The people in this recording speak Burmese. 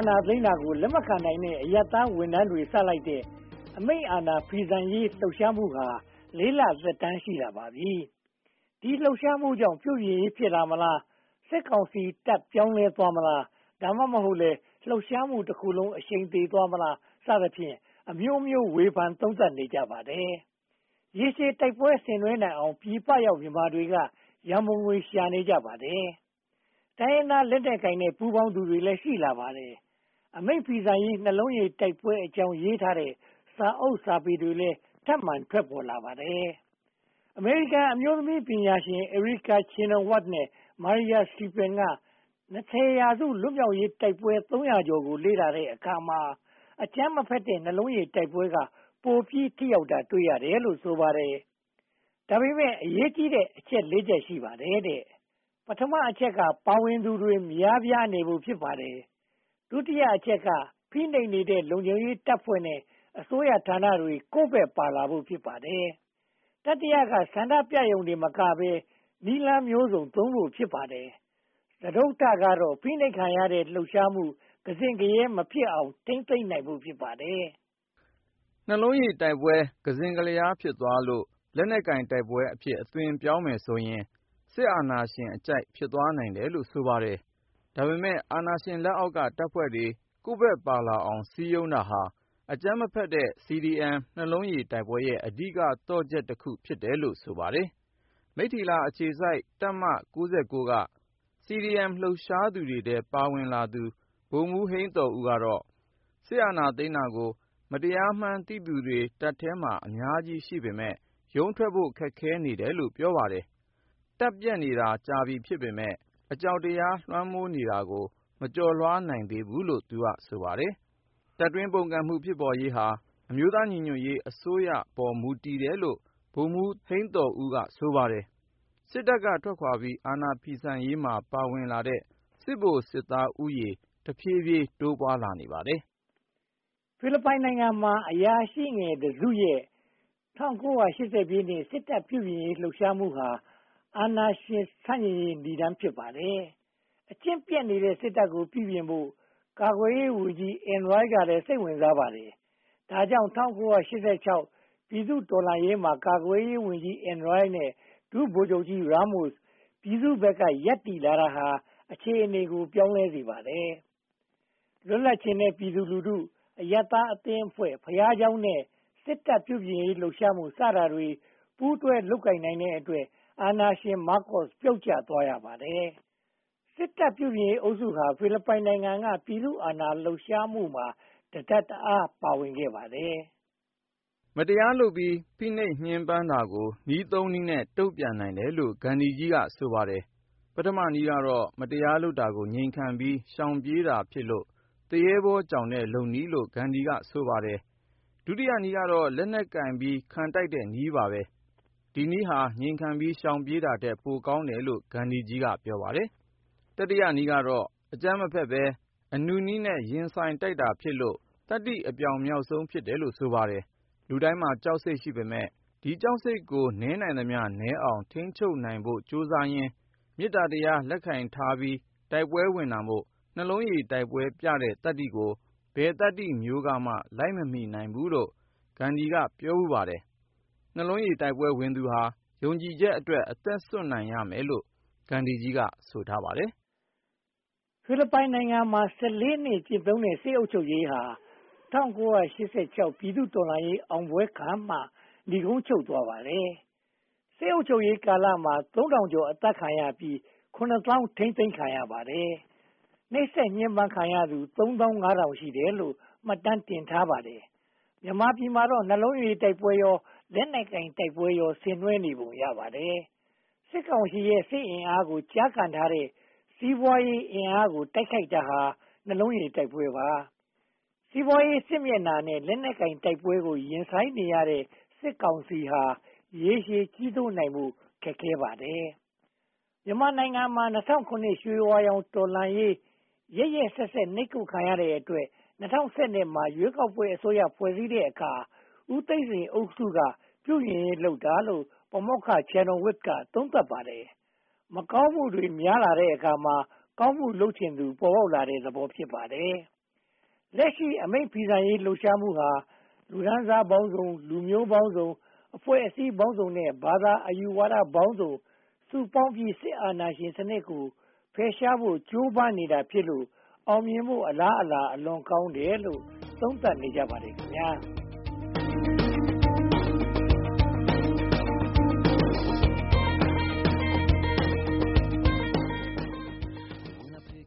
ဏာသိမ်းတာကိုလက်မခံနိုင်တဲ့အရပ်သားဝန်ထမ်းတွေစလိုက်တဲ့အမိန့်အာဏာဖီဆန်ရေးလှုပ်ရှားမှုဟာ4 လသက်တမ်းရှိလာပါပြီ။ဒီလှုပ်ရှားမှုကြောင့်ပြုပြင်ရေးဖြစ်လာမလားစစ်ကောင်စီတပ်ပြောင်းလဲသွားမလားဒါမှမဟုတ်လေလှုပ်ရှားမှုတစ်ခုလုံးအရှိန်သေးသွားမလားစသဖြင့်အမျိုးမျိုးဝေဖန်သုံးသပ်နေကြပါတယ်။ရေရှည်တိုက်ပွဲဆင်နွှဲနိုင်အောင်ပြည်ပရောက်မြန်မာတွေကရန်ပုံငွေရှာနေကြပါတယ်။တိုင်းရင်းသားလက်နက်ကိုင်နဲ့ပူးပေါင်းသူတွေလည်းရှိလာပါတယ်။အမိန့်ဖီဆန်ရေးနှလုံးရည်တိုက်ပွဲအကြောင်းရေးထားတဲ့စာအုပ်စာပေတွေလည်းထပ်မံထွက်ပေါ်လာပါတယ်။အမေရိကန်အမျိုးသမီးပညာရှင်အရီကာချီနိုဝတ်နဲ့မာရီယာစတီပင်က20ရာစုလွတ်မြောက်ရေးတိုက်ပွဲ300ကျော်ကိုလေ့လာတဲ့အခါမှာအကြမ်းမဖက်တဲ့နှလုံးရည်တိုက်ပွဲကပိုပြီးထိရောက်တာတွေ့ရတယ်လို့ဆိုပါတယ်။ဒါပေမဲ့အရေးကြီးတဲ့အချက်4ချက်ရှိပါတယ်တဲ့။ပထမအချက်ကပါဝင်သူတွေများပြားနေဖို့ဖြစ်ပါတယ်။ဒုတိယအချက်ကဖိနှိပ်နေတဲ့လုံခြုံရေးတပ်ဖွဲ့နဲ့အစိုးရဌာနတွေကိုယ့်ဘက်ပါလာဖို့ဖြစ်ပါတယ်။တတိယကဆန္ဒပြရုံတွေမကဘဲနီလန်းမျိုးစုံသုံးဖို့ဖြစ်ပါတယ်။သဒုတ်တကတော့ဖိနှိပ်ခံရတဲ့လှုပ်ရှားမှုကစင်ကရဲမဖြစ်အောင်ထိမ့်သိမ့်နိုင်ဖို့ဖြစ်ပါတယ်။နှလုံးရည်တိုက်ပွဲကစင်ကလျားဖြစ်သွားလို့လက်နက်ကင်တိုက်ပွဲအဖြစ်အသွင်ပြောင်းမယ်ဆိုရင်စစ်အာဏာရှင်အကြိုက်ဖြစ်သွားနိုင်တယ်လို့ဆိုပါတယ်။ဒါပေမဲ့အာဏာရှင်လက်အောက်ကတပ်ဖွဲ့တွေကိုယ့်ဘက်ပါလာအောင်စည်းရုံးတာဟာအကြမ်းမဖက်တဲ့ CDM နှလုံးရည်တိုက်ပွဲရဲ့အဓိကသော့ချက်တစ်ခုဖြစ်တယ်လို့ဆိုပါတယ်။မိထ္ထီလာအခြေစိုက်တပ်မ99က CDM လှုပ်ရှားသူတွေထဲပါဝင်လာသူဗိုလ်မှူးဟိန်းသော်ဦးကတော့စစ်အာဏာသိမ်းတာကိုမတရားမှန်းသိသူတွေတပ်ထဲမှာအများကြီးရှိပေမဲ့ရုန်းထွက်ဖို့ခက်ခဲနေတယ်လို့ပြောပါတယ်။တပ်ပြတ်နေတာကြာပြီဖြစ်ပေမဲ့အကြောက်တရားလွှမ်းမိုးနေတာကိုမကျော်လွှားနိုင်သေးဘူးလို့သူကဆိုပါတယ်။တပ်တွင်းပုန်ကန်မှုဖြစ်ပေါ်ရေးဟာအမျိုးသားညီညွတ်ရေးအစိုးရပေါ်မူတည်တယ်လို့ဗိုလ်မှူးဟိန်းသော်ဦးကဆိုပါတယ်။စစ်တပ်ကထွက်ခွါပြီးအာဏာဖီဆန်ရေးမှာပါဝင်လာတဲ့စစ်ဗိုလ်စစ်သားဦးရေတဖြည်းဖြည်းတိုးပွားလာနေပါတယ်။ဖိလစ်ပိုင်နိုင်ငံမှာအရာရှိငယ်တစုရဲ့1980ပြည့်နှစ်စစ်တပ်ပြုပြင်ရေးလှုပ်ရှားမှုဟာအာဏာရှင်ဆန့်ကျင်ရေးဏ္ဍာန်ဖြစ်ပါတယ်။အကျင့်ပြတ်နေတဲ့စစ်တပ်ကိုပြုပြင်ဖို့ကာကွယ်ရေးဝန်ကြီးအင်ရိုင်းကလည်းစိတ်ဝင်စားပါတယ်။ဒါကြောင့်1986ပြည်သူ့တော်လှန်ရေးမှာကာကွယ်ရေးဝန်ကြီးအင်ရိုင်းနဲ့ဒုဗိုလ်ချုပ်ကြီးရာမို့စ်ပြည်သူ့ဘက်ကရပ်တည်လာတာဟာအခြေအနေကိုပြောင်းလဲစေပါတယ်။လွတ်လပ်ခြင်းနဲ့ပြည်သူလူထုအယက်သားအသင်းအဖွဲ့ဖျားเจ้าနဲ့စစ်တပ်ပြုပြင်ရေးလှုပ်ရှားမှုစတာတွေပူးတွဲလုပ်ကိုင်နိုင်တဲ့အတွက်အာဏာရှင်မားကော့စ်ပြုတ်ကျသွားရပါတယ်။စစ်တပ်ပြုပြင်ရေးအုပ်စုဟာဖိလစ်ပိုင်နိုင်ငံကပြည်သူ့အာဏာလှုပ်ရှားမှုမှာတဒအားပါဝင်ခဲ့ပါတယ်။မတရားလုပ်ပြီးဖိနှိပ်ညှဉ်းပန်းတာကိုနည်းသုံးနည်းနဲ့တုံ့ပြန်နိုင်တယ်လို့ဂန္ဓီကြီးကဆိုပါတယ်။ပထမနည်းကတော့မတရားလုပ်တာကိုငြိမ်ခံပြီးရှောင်ပြေးတာဖြစ်လို့တရေဘောကြောင်တဲ့လုပ်နည်းလို့ဂန္ဓီကဆိုပါတယ်။ဒုတိယနည်းကတော့လက်နက်ကင်ပြီးခံတိုက်တဲ့နည်းပါပဲ။ဒီနည်းဟာငြိမ်ခံပြီးရှောင်ပြေးတာထက်ပိုကောင်းတယ်လို့ဂန္ဓီကြီးကပြောပါတယ်။တတိယနည်းကတော့အကြမ်းမဖက်ပဲအနုနည်းနဲ့ရင်ဆိုင်တိုက်တာဖြစ်လို့တတ္တိအပြောင်မြောက်ဆုံးဖြစ်တယ်လို့ဆိုပါတယ်။လူတိုင်းမှာကြောက်စိတ်ရှိပေမဲ့ဒီကြောက်စိတ်ကိုနည်းနိုင်သမျှနည်းအောင်ထိန်းချုပ်နိုင်ဖို့ကြိုးစားရင်းမေတ္တာတရားလက်ခံထားပြီးတိုက်ပွဲဝင်တာမို့နှလုံးရည်တိုက်ပွဲပြတဲ့တတ္တိကိုဘယ်တတ္တိမျိုးကမှလိုက်မမီနိုင်ဘူးလို့ဂန္ဓီကပြောဖူးပါတယ်။နှလုံးရည်တိုက်ပွဲဝင်သူဟာယုံကြည်ချက်အတွက်အသက်စွန့်နိုင်ရမယ်လို့ဂန္ဓီကြီးကဆိုထားပါတယ်။ဖိလစ်ပိုင်နိုင်ငံမှာ14နှစ်ကျင့်သုံးတဲ့စစ်အုပ်ချုပ်ရေးဟာ1986ပြည်သူ့တော်လှန်ရေးအောင်ပွဲခံမှဏိဂုံးချုပ်သွားပါတယ်။စစ်အုပ်ချုပ်ရေးကာလမှာ3000ကျော်အသက်ခံရပြီး9000ထိမ့်သိမ်းခံရပါတယ်။နှိပ်စက်ညှဉ်းပန်းခံရသူ3500ရှိတယ်လို့မှတ်တမ်းတင်ထားပါတယ်။မြန်မာပြည်မှာတော့နှလုံးရည်တိုက်ပွဲရောလက်နက်ကင်တိုက်ပွဲရောဆင်နွှဲနေပုံရပါတယ်။စစ်ကောင်စီရဲ့စစ်အင်အားကိုကြားကန်ထားတဲ့စီးပွားရေးအင်အားကိုတိုက်ခိုက်တာဟာနှလုံးရည်တိုက်ပွဲပါ။စီးပွားရေးစစ်မျက်နှာနဲ့လက်နက်ကင်တိုက်ပွဲကိုရင်ဆိုင်နေရတဲ့စစ်ကောင်စီဟာရေရှည်ကြီးစိုးနိုင်မှုခက်ခဲပါတယ်။မြန်မာနိုင်ငံမှာ2009ရွှေဝါရောင်တော်လှန်ရေးရက်ဆက်ဆက်နှိပ်ကွပ်ခံရတဲ့အတွက်2012မှာရွေးကောက်ပွဲအစိုးရဖွဲ့စည်းတဲ့အခါဦးသိန်းစိန်အုပ်စုကပြုပြင်ရေးလုပ်တာလို့ပမောက္ခချန်တော်ဝစ်ကသုံးသပ်ပါတယ်။မကောင်းမှုတွေများလာတဲ့အခါမှာကောင်းမှုလုပ်ချင်သူပေါ်ပေါက်လာတဲ့သဘောဖြစ်ပါတယ်လက်ရှိအမိန့်ဖီဆန်ရေးလှုပ်ရှားမှုဟာလူဒန်းစားပေါင်းစုံလူမျိုးပေါင်းစုံအဖွဲ့အစည်းပေါင်းစုံနဲ့ဘာသာအယူဝါဒပေါင်းစုံစုပေါင်းပြီးစစ်အာဏာရှင်စနစ်ကိုဖယ်ရှားဖို့ကြိုးပမ်းနေတာဖြစ်လို့အောင်မြင်ဖို့အလားအလာအလွန်ကောင်းတယ်လို့သုံးသပ်နေကြပါတယ်ခင်ဗျာ။